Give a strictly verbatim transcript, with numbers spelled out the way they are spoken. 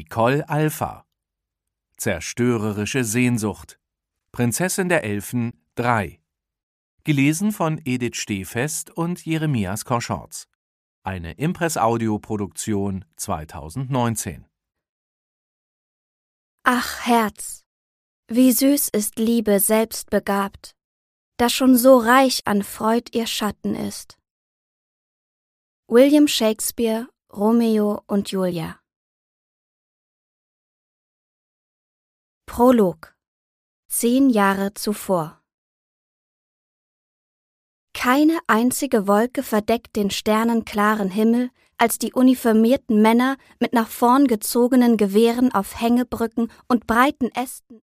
Nicole Alpha. Zerstörerische Sehnsucht. Prinzessin der Elfen drei. Gelesen von Edith Stehfest und Jeremias Korschorz. Eine Impress-Audio-Produktion zweitausendneunzehn. Ach, Herz, wie süß ist Liebe selbstbegabt, da schon so reich an Freud ihr Schatten ist. William Shakespeare, Romeo und Julia. Prolog. Zehn Jahre zuvor. Keine einzige Wolke verdeckt den sternenklaren Himmel, als die uniformierten Männer mit nach vorn gezogenen Gewehren auf Hängebrücken und breiten Ästen